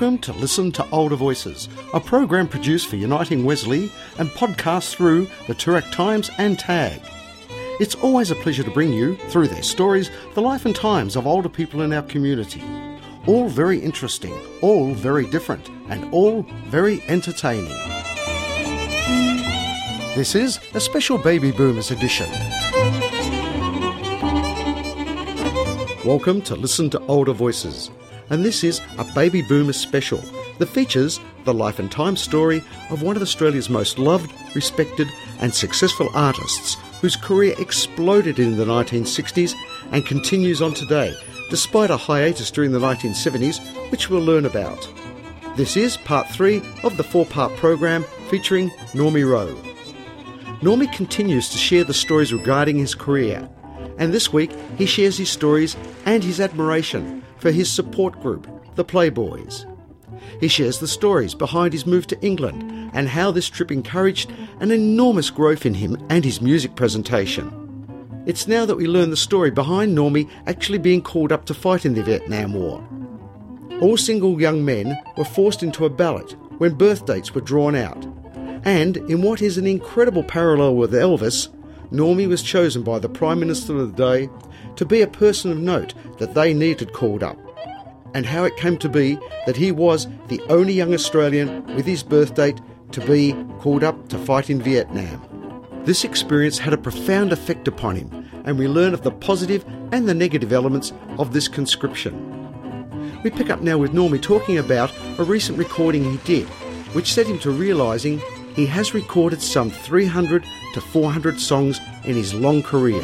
Welcome to Listen to Older Voices, a program produced for Uniting Wesley and podcast through the Toorak Times and TAG. It's always a pleasure to bring you, through their stories, the life and times of older people in our community. All very interesting, all very different, and all very entertaining. This is a special Baby Boomers edition. Welcome to Listen to Older Voices, and this is a Baby Boomers special that features the life and time story of one of Australia's most loved, respected and successful artists whose career exploded in the 1960s and continues on today, despite a hiatus during the 1970s, which we'll learn about. This is part 3 of the 4-part program featuring Normie Rowe. Normie continues to share the stories regarding his career, and this week he shares his stories and his admiration for his support group, the Playboys. He shares the stories behind his move to England and how this trip encouraged an enormous growth in him and his music presentation. It's now that we learn the story behind Normie actually being called up to fight in the Vietnam War. All single young men were forced into a ballot when birth dates were drawn out. And in what is an incredible parallel with Elvis, Normie was chosen by the Prime Minister of the day to be a person of note that they needed called up, and how it came to be that he was the only young Australian with his birth date to be called up to fight in Vietnam. This experience had a profound effect upon him, and we learn of the positive and the negative elements of this conscription. We pick up now with Normie talking about a recent recording he did, which set him to realising he has recorded some 300 to 400 songs in his long career.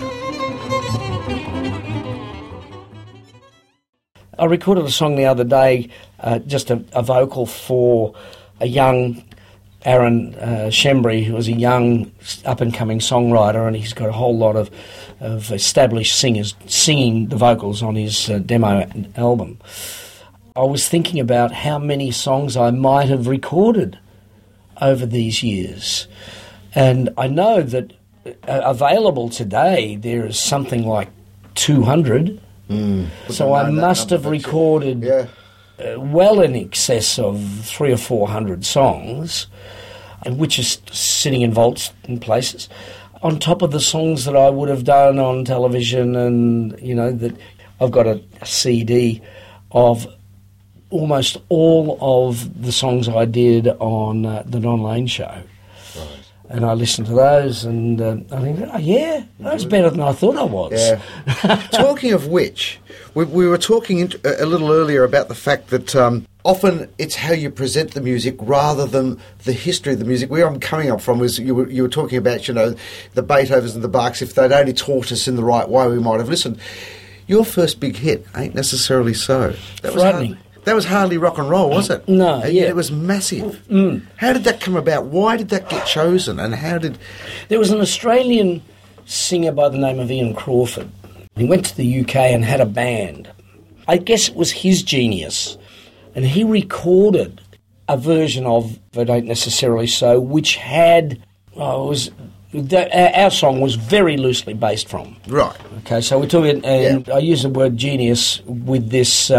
I recorded a song the other day, just a vocal for a young Aaron Shembry, who was a young up-and-coming songwriter, and he's got a whole lot of established singers singing the vocals on his demo album. I was thinking about how many songs I might have recorded over these years, and I know that available today there is something like 200. So I must have recorded well in excess of 300 or 400 songs, and which is sitting in vaults in places, on top of the songs that I would have done on television. And, you know, that I've got a CD of almost all of the songs I did on the Don Lane Show. And I listened to those, and I think, oh, yeah, that was better than I thought I was. Yeah. Talking of which, we were talking a little earlier about the fact that often it's how you present the music rather than the history of the music. Where I'm coming up from was you were talking about, you know, the Beethovens and the Bachs. If they'd only taught us in the right way, we might have listened. Your first big hit ain't necessarily so. That was hardly rock and roll, was it? No, yeah. It was massive. How did that come about? Why did that get chosen? And how did... There was an Australian singer by the name of Ian Crawford. He went to the UK and had a band. I guess it was his genius. And he recorded a version of It Ain't Necessarily So, which had... our song was very loosely based from. Right. Okay, so we took it, and I use the word genius with this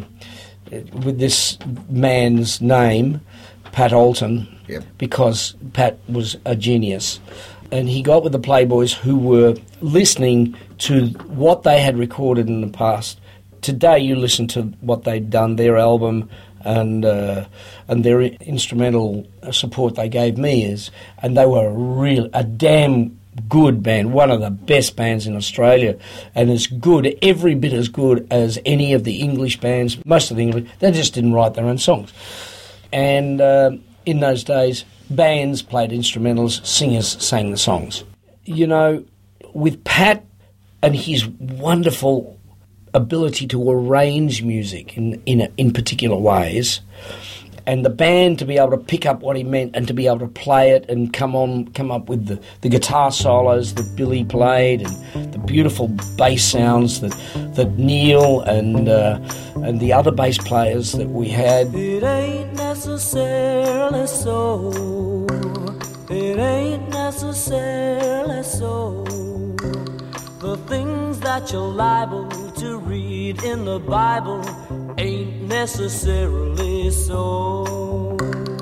man's name, Pat Alton, because Pat was a genius. And he got with the Playboys, who were listening to what they had recorded in the past. Today you listen to what they'd done, their album, and their instrumental support they gave me, and they were a damn good band, one of the best bands in Australia, and as good, every bit as good as any of the English bands. Most of the English, they just didn't write their own songs. And in those days, bands played instrumentals, singers sang the songs. You know, with Pat and his wonderful ability to arrange music in particular ways, and the band to be able to pick up what he meant and to be able to play it and come up with the guitar solos that Billy played and the beautiful bass sounds that Neil and the other bass players that we had. It ain't necessarily so. It ain't necessarily so. The things that you're liable to read in the Bible ain't necessarily so.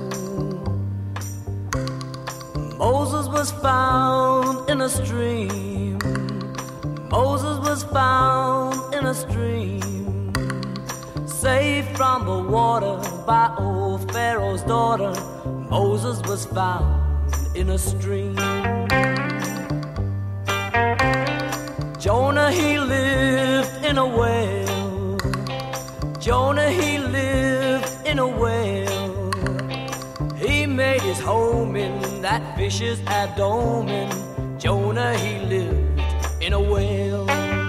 Moses was found in a stream. Moses was found in a stream, saved from the water by old Pharaoh's daughter. Moses was found in a stream. Jonah, he lived in a whale. Jonah, he lived in a whale. He made his home in that fish's abdomen. Jonah, he lived in a whale.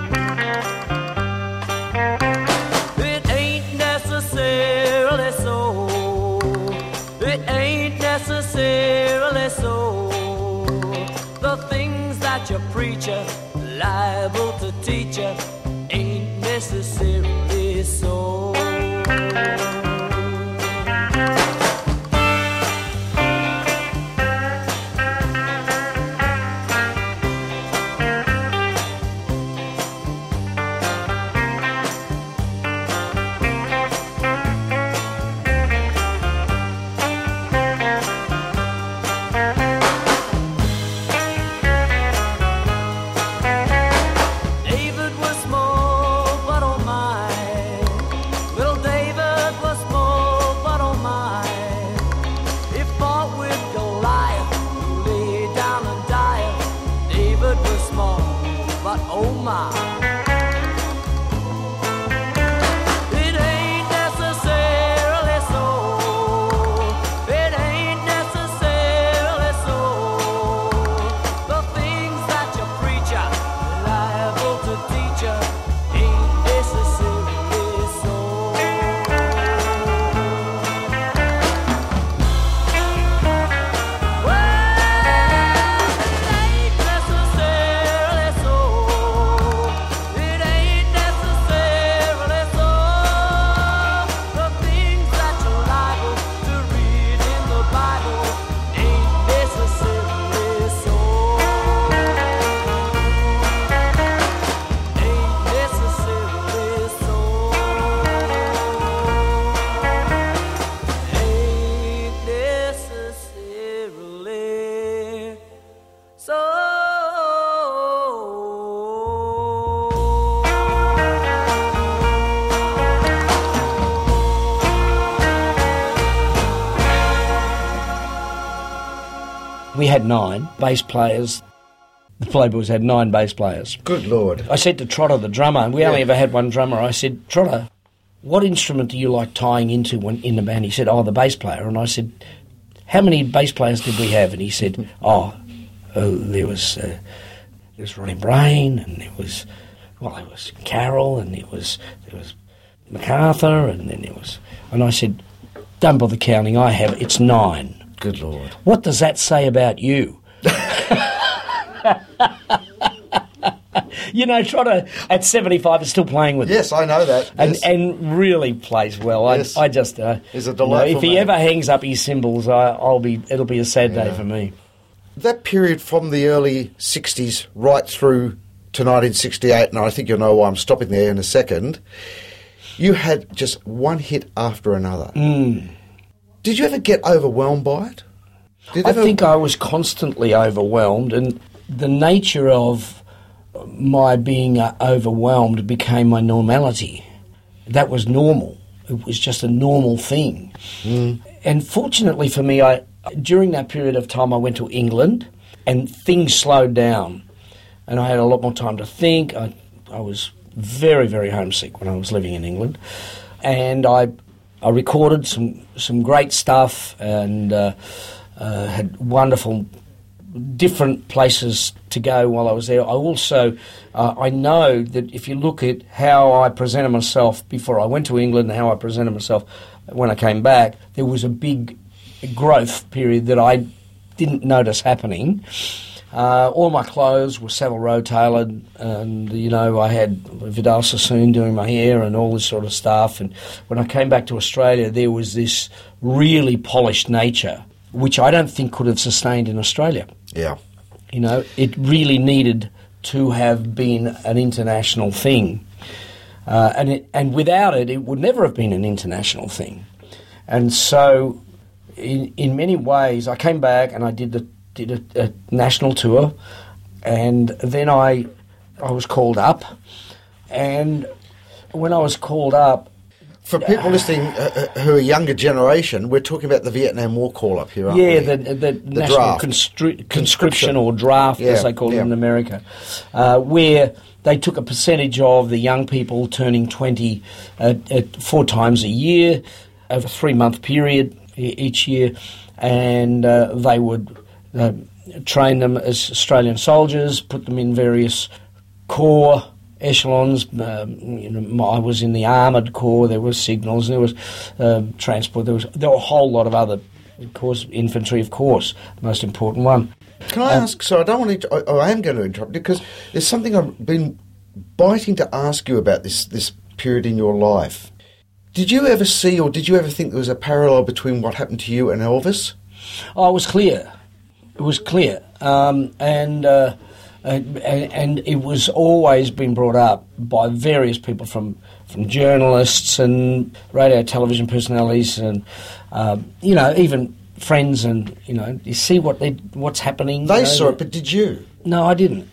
It ain't necessarily so. It ain't necessarily so. The things that your preacher liable to teach you ain't necessarily so. We had 9 bass players. The Playboys had 9 bass players. Good Lord. I said to Trotter, the drummer, we only ever had one drummer, I said, Trotter, what instrument do you like tying into when in the band? He said, the bass player. And I said, how many bass players did we have? And he said, there was Ronnie Brain, and there was Carroll, and there was MacArthur, and then there was... And I said, don't bother counting, it's 9. Good Lord. What does that say about you? You know, Trotter at 75 is still playing with Yes, I know that. Yes. And really plays well. Yes. I just... He's a delightful if he man. ever hangs up his cymbals, it'll be a sad day for me. That period from the early 60s right through to 1968, and I think you'll know why I'm stopping there in a second, you had just one hit after another. Did you ever get overwhelmed by it? I think I was constantly overwhelmed, and the nature of my being overwhelmed became my normality. That was normal. It was just a normal thing. And fortunately for me, during that period of time I went to England and things slowed down and I had a lot more time to think. I was very, very homesick when I was living in England, and I recorded some great stuff and had wonderful different places to go while I was there. I also, I know that if you look at how I presented myself before I went to England and how I presented myself when I came back, there was a big growth period that I didn't notice happening. All my clothes were Savile Row tailored, and, you know, I had Vidal Sassoon doing my hair and all this sort of stuff. And when I came back to Australia, there was this really polished nature, which I don't think could have sustained in Australia. Yeah. You know, it really needed to have been an international thing. And without it, it would never have been an international thing. And so, in many ways, I came back and I did a national tour, and then I was called up, and when I was called up, for people listening who are younger generation, we're talking about the Vietnam War call-up here, aren't we? Yeah, the national conscription or draft, as they call it in America, where they took a percentage of the young people turning 20 at 4 times a year, over a 3-month period each year, and they would train them as Australian soldiers, put them in various corps echelons. I was in the armoured corps. There was signals. There was transport. There were a whole lot of other corps. Infantry, of course, the most important one. Can I ask? So I am going to interrupt because there's something I've been biting to ask you about this period in your life. Did you ever see, or did you ever think there was a parallel between what happened to you and Elvis? Oh, it was clear. It was clear, and it was always been brought up by various people, from journalists and radio, television personalities, and even friends, and you see what's happening. They saw it, but did you? No, I didn't.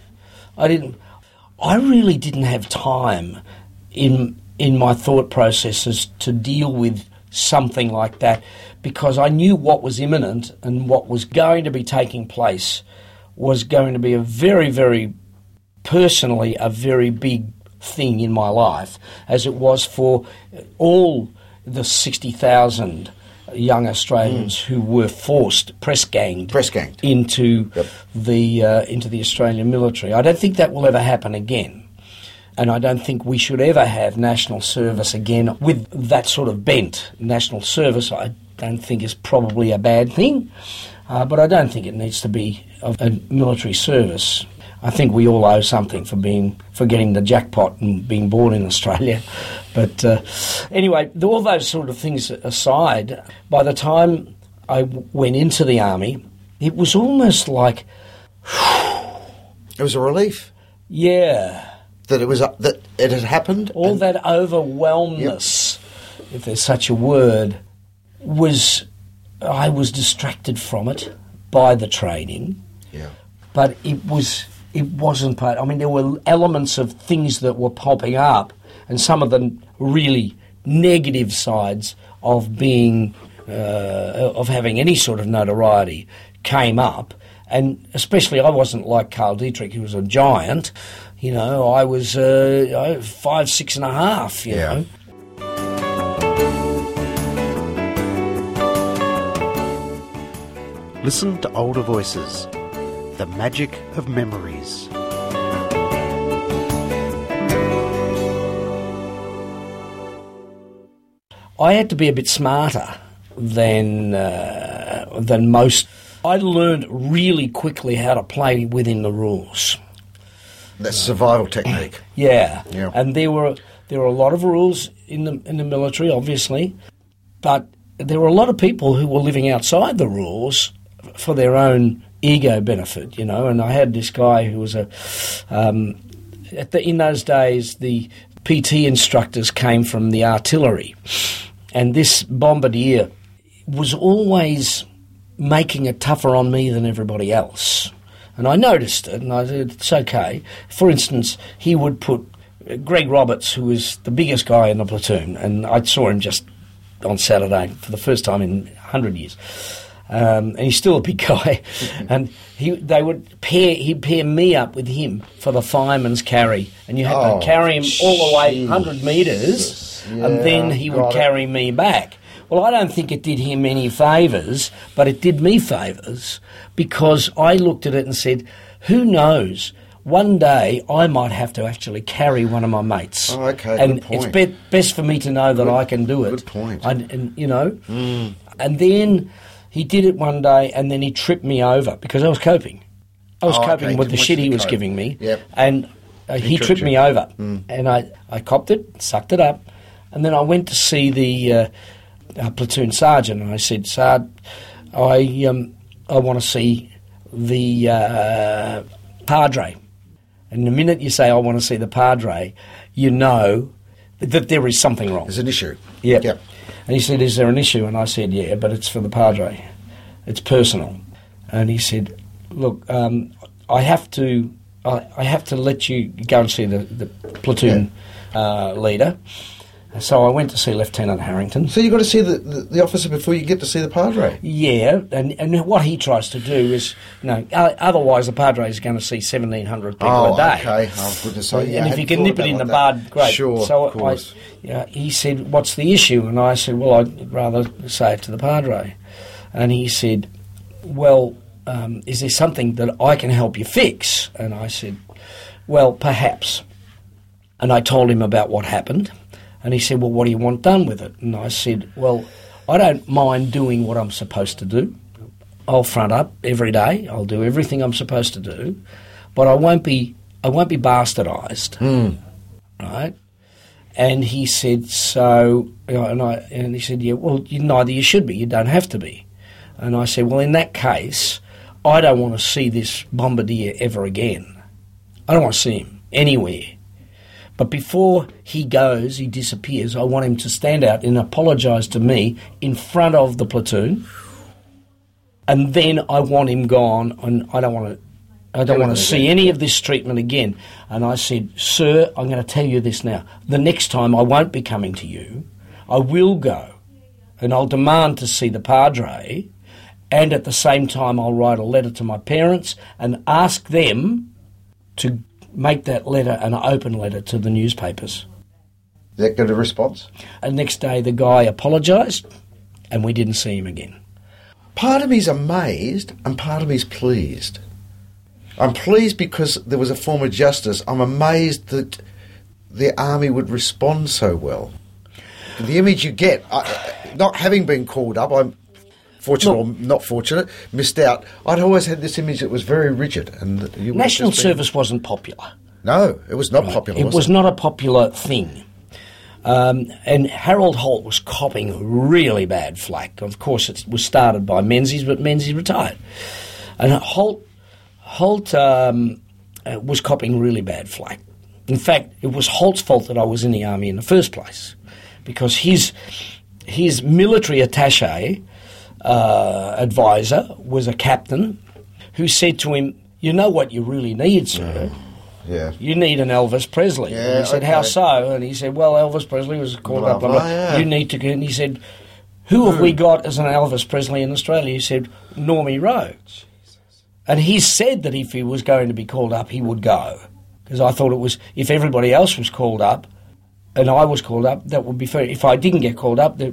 I really didn't have time in my thought processes to deal with something like that, because I knew what was imminent and what was going to be taking place was going to be a very, very personally a very big thing in my life, as it was for all the 60,000 young Australians who were press ganged into the Australian military. I don't think that will ever happen again. And I don't think we should ever have national service again with that sort of bent. National service, I don't think, is probably a bad thing, but I don't think it needs to be a military service. I think we all owe something for getting the jackpot and being born in Australia. But anyway, all those sort of things aside, by the time I went into the army, it was almost like... It was a relief. Yeah. That it had happened. All that overwhelmness, if there's such a word, I was distracted from it by the training. Yeah. But it wasn't part. I mean, there were elements of things that were popping up, and some of the really negative sides of of having any sort of notoriety came up. And especially, I wasn't like Carl Dietrich, who was a giant. I was 5'6.5", you know. Listen to older voices. The magic of memories. I had to be a bit smarter than most. I learned really quickly how to play within the rules. That's survival technique. Yeah. And there were a lot of rules in the military, obviously, but there were a lot of people who were living outside the rules for their own ego benefit, And I had this guy who was in those days, the PT instructors came from the artillery, and this bombardier was always making it tougher on me than everybody else. And I noticed it, and I said, it's okay. For instance, he would put Greg Roberts, who was the biggest guy in the platoon, and I saw him just on Saturday for the first time in 100 years. And he's still a big guy. And he'd pair me up with him for the fireman's carry. And you had to carry him all the way 100 metres, and then he would carry me back. Well, I don't think it did him any favours, but it did me favours, because I looked at it and said, who knows, one day I might have to actually carry one of my mates. Oh, okay, and good point. It's best for me to know that I can do it. Good point. And then he did it one day, and then he tripped me over because I was coping. I was coping with the shit he was giving me, and he tripped me over. And I copped it, sucked it up, and then I went to see the platoon sergeant, and I said, Sard, I want to see the Padre. And the minute you say, I want to see the Padre, you know that there is something wrong. There's an issue. Yeah. Yep. And he said, is there an issue? And I said, yeah, but it's for the Padre. It's personal. And he said, look, I have to let you go and see the platoon leader. So I went to see Lieutenant Harrington. So you've got to see the officer before you get to see the Padre? Yeah, and what he tries to do is, otherwise the Padre is going to see 1,700 people a day. Okay. Oh, goodness. And if you can nip it in the bud, great. Sure, so of course. He said, what's the issue? And I said, well, I'd rather say it to the Padre. And he said, well, is there something that I can help you fix? And I said, well, perhaps. And I told him about what happened. And he said, well, what do you want done with it? And I said, well, I don't mind doing what I'm supposed to do. I'll front up every day. I'll do everything I'm supposed to do. But I won't be bastardised. Right? And he said, so, and he said, yeah, well, neither you should be. You don't have to be. And I said, well, in that case, I don't want to see this bombardier ever again. I don't want to see him anywhere. But before he disappears, I want him to stand out and apologise to me in front of the platoon. And then I want him gone, and I don't want to see any of this treatment again. And I said, sir, I'm going to tell you this now. The next time I won't be coming to you. I will go, and I'll demand to see the Padre, and at the same time I'll write a letter to my parents and ask them to make that letter an open letter to the newspapers. Did that get a response? And next day the guy apologised and we didn't see him again. Part of me's amazed and part of me's pleased. I'm pleased because there was a form of justice. I'm amazed that the army would respond so well. The image you get, not having been called up, I'm fortunate or not fortunate, missed out. I'd always had this image that was very rigid. And National service wasn't popular. No, it was not popular. It was not a popular thing. And Harold Holt was copping really bad flack. Of course, it was started by Menzies, but Menzies retired. And Holt was copping really bad flack. In fact, it was Holt's fault that I was in the army in the first place, because his military attaché advisor was a captain who said to him, you know what you really need, sir? Yeah. You need an Elvis Presley. Yeah, and he said, how so? And he said, well, Elvis Presley was called up. Yeah. You need to go. And he said, who have we got as an Elvis Presley in Australia? He said, Normie Rowe. And he said that if he was going to be called up, he would go. Because I thought it was, if everybody else was called up and I was called up, that would be fair. If I didn't get called up,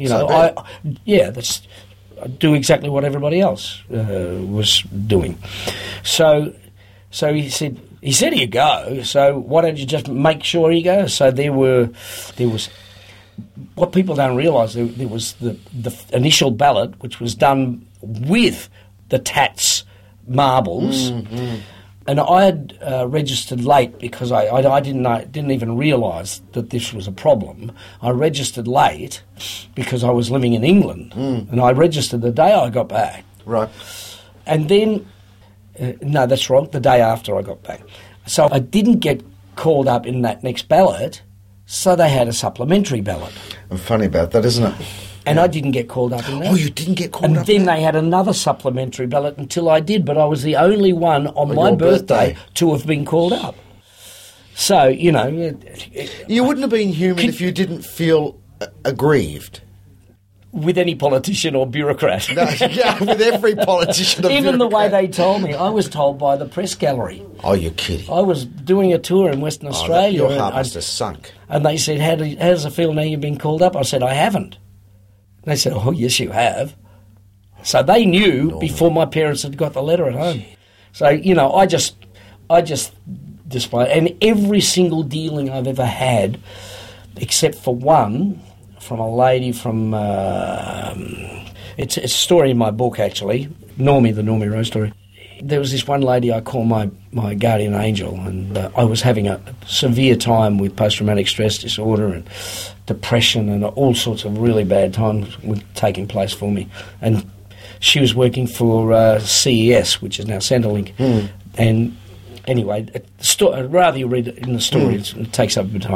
I'd do exactly what everybody else was doing. So he said he'd go, so why don't you just make sure he goes? So there was, what people don't realise, there was the initial ballot, which was done with the Tats marbles, and I had registered late because I didn't even realise that this was a problem. I registered late because I was living in England, and I registered the day I got back. Right. And then, no, that's wrong, the day after I got back. So I didn't get called up in that next ballot, so they had a supplementary ballot. And funny about that, isn't it? And I didn't get called up in that. Oh, you didn't get called up? And then they had another supplementary ballot until I did, but I was the only one on my birthday to have been called up. So, you know... You wouldn't have been human if you didn't feel aggrieved. With any politician or bureaucrat. No, yeah, with every politician or Even bureaucrat. the way they told me. I was told by the press gallery. Oh, you're kidding. I was doing a tour in Western Australia. Your heart must have sunk. And they said, how does it feel now you've been called up? I said, I haven't. And they said, oh, yes, you have. So they knew before my parents had got the letter at home. So, you know, I just display. And every single dealing I've ever had, except for one, from a lady from... it's a story in my book, actually, Normie, the Normie Rowe story. There was this one lady I call my guardian angel, and I was having a severe time with post-traumatic stress disorder and depression, and all sorts of really bad times were taking place for me. And she was working for CES, which is now Centrelink. And anyway, I'd rather you read it in the story. It takes up a bit of time.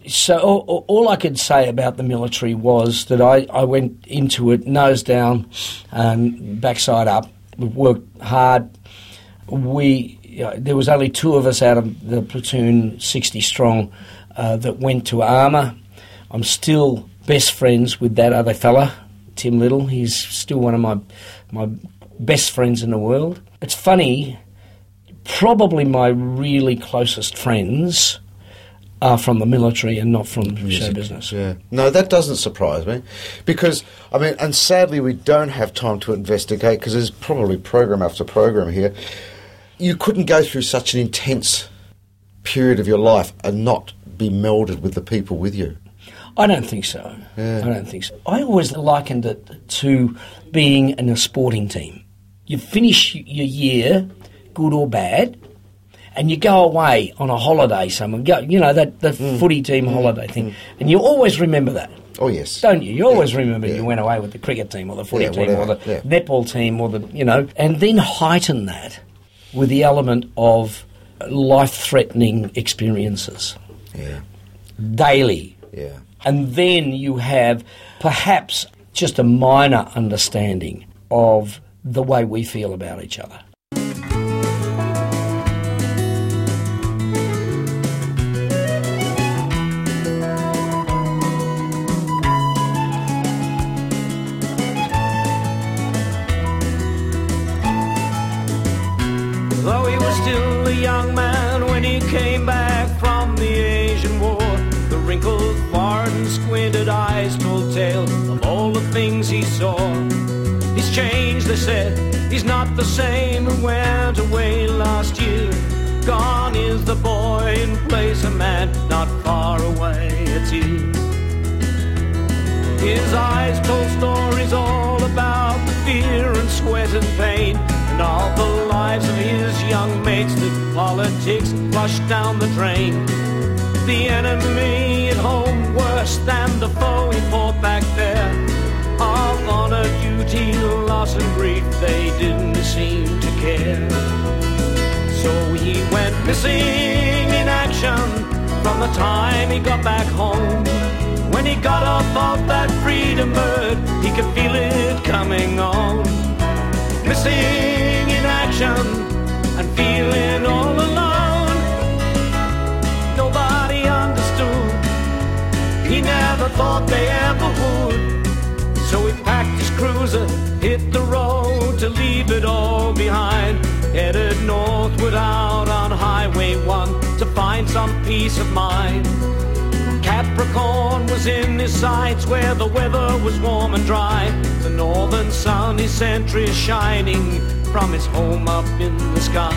So all I could say about the military was that I went into it nose down and backside up. We worked hard. There was only 2 of us out of the platoon, 60 strong, that went to Armour. I'm still best friends with that other fella, Tim Little. He's still one of my best friends in the world. It's funny, probably my really closest friends are from the military and not from show business. Yeah. No, that doesn't surprise me. Because, I mean, and sadly we don't have time to investigate because there's probably program after program here. You couldn't go through such an intense period of your life and not be melded with the people with you. I don't think so. Yeah. I don't think so. I always likened it to being in a sporting team. You finish your year, good or bad, and you go away on a holiday somewhere. The footy team holiday thing. And you always remember that. Oh, yes. Don't you? You always remember you went away with the cricket team or the footy team or the netball team or and then heighten that with the element of life-threatening experiences. Yeah. Daily. Yeah. And then you have perhaps just a minor understanding of the way we feel about each other. Though he was still a young man when he came back from the Asian War, the wrinkled forehead and squinted eyes told tale of all the things he saw. He's changed, they said, he's not the same who went away last year. Gone is the boy in place of man, not far away it's here. His eyes told stories all about the fear and sweat and pain, and all the lives of his young mates that politics flushed down the drain. The enemy at home worse than the foe he fought back there. Of honor, duty, loss and grief, they didn't seem to care. So he went missing in action from the time he got back home. When he got off of that freedom bird, he could feel it coming on. Missing in action and feeling all alone. Nobody understood, he never thought they ever would. So he packed his cruiser, hit the road to leave it all behind. Headed northward out on Highway 1 to find some peace of mind. Capricorn was in his sights where the weather was warm and dry. The northern sun, his century shining from his home up in the sky.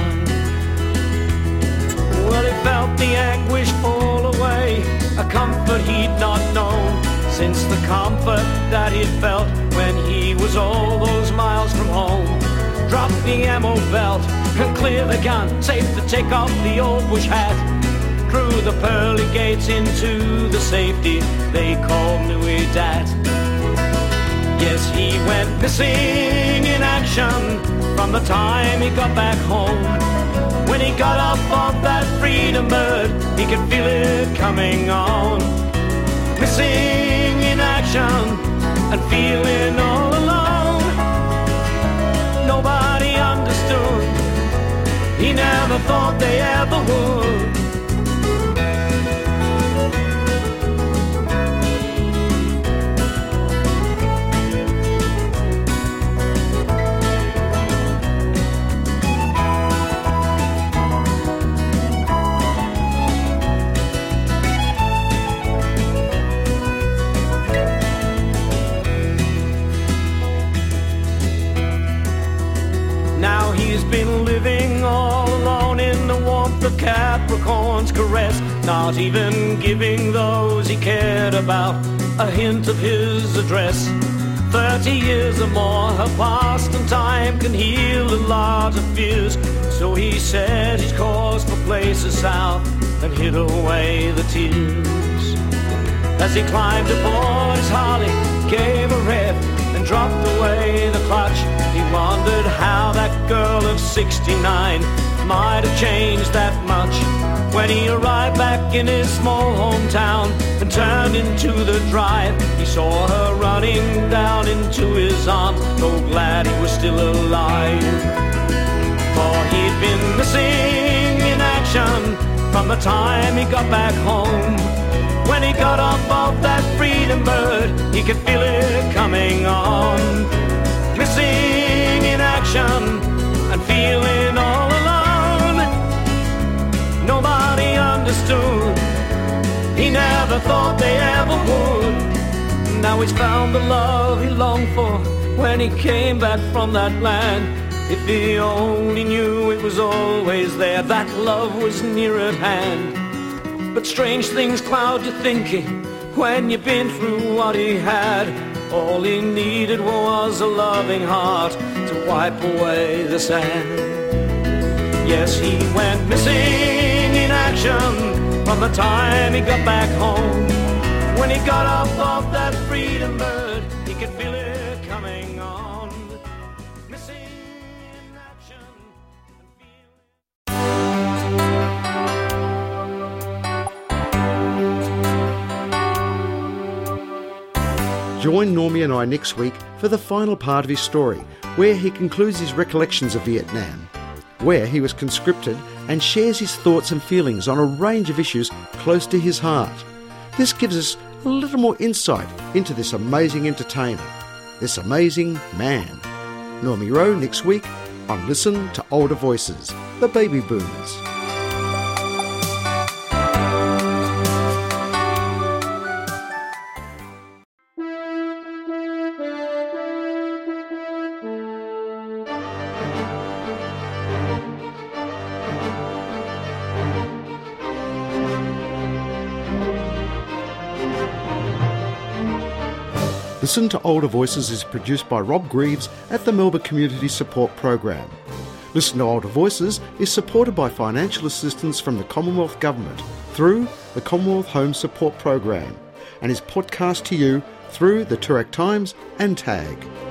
Well, he felt the anguish fall away, a comfort he'd not known since the comfort that he'd felt when he was all those miles from home. Drop the ammo belt and clear the gun, safe to take off the old bush hat. Through the pearly gates into the safety they call Nui Dat. Yes, he went missing in action from the time he got back home. When he got up off that freedom bird, he could feel it coming on. Missing in action and feeling all alone. Nobody understood, he never thought they ever would. Been living all alone in the warmth of Capricorn's caress, not even giving those he cared about a hint of his address. 30 years or more have passed and time can heal a lot of fears. So he set his course for places south and hid away the tears. As he climbed aboard his Harley, gave a rev and dropped away the clutch. He wondered how that girl of 69 might have changed that much When he arrived back in his small hometown and turned into the drive, he saw her running down into his arms, so glad he was still alive. For he'd been missing in action from the time he got back home. When he got off of that freedom bird, he could feel it coming on. Missing in action and feeling all alone. Nobody understood, he never thought they ever would. Now he's found the love he longed for when he came back from that land. If he only knew it was always there, that love was near at hand. But strange things cloud your thinking when you've been through what he had. All he needed was a loving heart to wipe away the sand. Yes, he went missing in action from the time he got back home. When he got off of that freedom bird, he could feel it coming on. Missing in action and Join Normie and I next week for the final part of his story, where he concludes his recollections of Vietnam, where he was conscripted and shares his thoughts and feelings on a range of issues close to his heart. This gives us a little more insight into this amazing entertainer, this amazing man. Normie Rowe next week on Listen to Older Voices, the Baby Boomers. Listen to Older Voices is produced by Rob Greaves at the Melbourne Community Support Program. Listen to Older Voices is supported by financial assistance from the Commonwealth Government through the Commonwealth Home Support Program and is podcast to you through the Toorak Times and TAG.